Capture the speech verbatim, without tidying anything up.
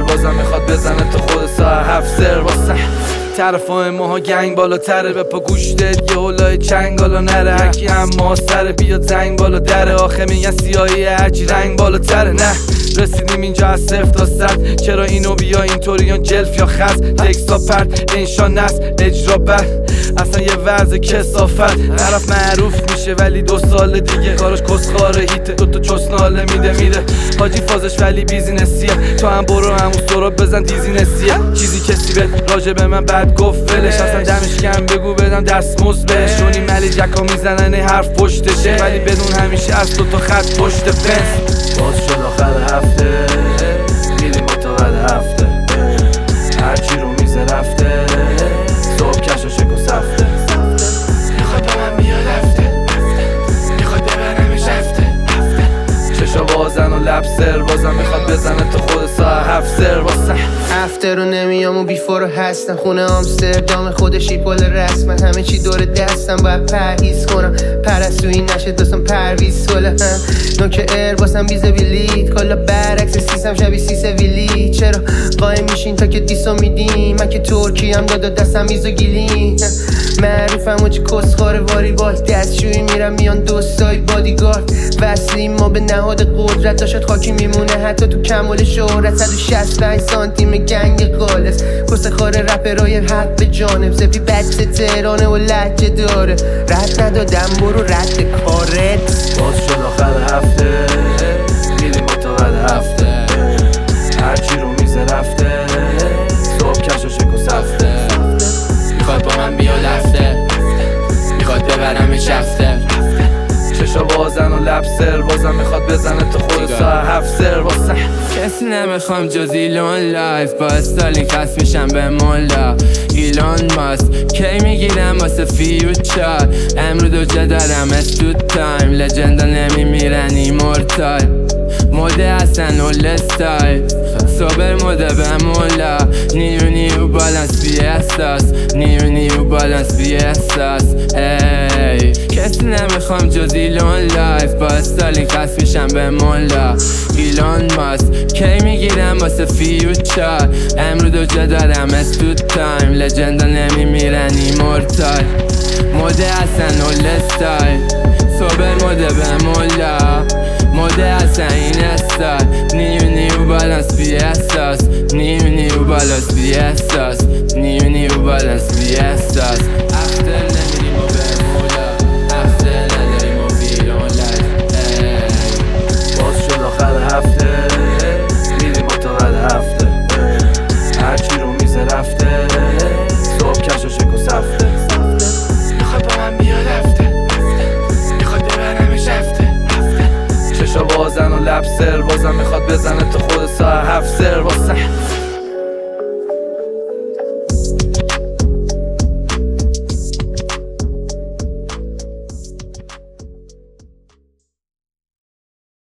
بازم میخواد بزنه تا خود ساعت هفت سر واسه طرفای ماها گنگ بالاتره به پا گوش داد یه هلای چنگ بالا نره هرکی هم ما سره بیاد زنگ بالا دره آخه میگن سیاهی هرچی رنگ بالاتره نه رسیدیم اینجا از صفر تا صد چرا اینو بیا اینطوریان جلف یا خز تکستا پرد انشا نست اجرا بد اصلا یه وضع کسافت طرف معروف میشه ولی دو سال دیگه کارش کسخاره هیته دوتا چسناله میده میره حاجی فازش ولی بیزینسیه تو هم برو همون سراب بزن دیزینسیه چیزی کسی به راجع به من بد گفت ولش اصلا دمش کم بگو بدم دستمزد بهش شونی ملی جکا میزنن حرف پشتشه ولی بدون همیشه از دوتا خط پشت پنس باز شد آخر هفته میریم با تا بعد هفته هرچی رو میزه رفته صبح کش و شک و سفته میخواد با من بیاد هفته میخواد ببرمش هفته چشا بازن و لب سر بازم میخواد بزنه تا خود ساعت هفت سر واسه هفته رو نمیام و بیفور رو هستم خونه آمستردام خودشی پل رسمن همه چی دور دستم باید پرهیز کنم پرستویی نشه دوستم پرویز سوله هم نوک ار باسم بیزه بیلید کلا برعکس سیسم شبیه سیسه ویلی چرا قایم میشین تا که دیسو میدیم من که ترکی هم دادا دستم میزو گیلین معروفم و چی کسخاره واری بال دستشویی میرم میان دوستای بادیگارد وصلیم ما به نهاد قدرت داشت خاکی میمونه حتی تو کمال شهرت صد و شصت و پنج سانتیم گنگ قالس کس خاره رپرای حق به جانب زفی بچه تهرانه و لحجه داره رد ندادم برو رد کارت باز شد آخر هفته میریم با تا بعد هفته هرچی رو میزه رفته صبح کش و شک و سفته میخواد با من بیاد هفته میخواد ببرمش هفته چشا بازن و لب سر بازم میخواد بزنه تا خود ساعت هفت سر واسه کسی نمیخوام جز ایلون لایف با استالین خست میشم به مولا ایلون ماست کی میگیرم واسه فیوچر امرو دو جا دارم استو تایم لجندا نمیمیرن ایمورتال موده هستن اول استایل صبر موده به مولا نیو نیو بالانس بی احساس نیو نیو بالانس بی احساس ای کسی نمیخوام جز ایلون لایف با استالین خست میشم به مولا ایلون ماست کی میگیرم واسه فیوچر امرو دو جا دارم استو تایم لجندا نمیمیرن ایمورتال موده هستن اول استایل صبر موده به مولا موده هستن این استایل نیو نیو بالانس بی احساس نیو نیو بالانس بی احساس نیو نیو بالانس بی احساس